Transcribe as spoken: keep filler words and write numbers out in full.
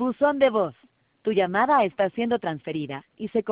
Buzón de voz. Tu llamada está siendo transferida y se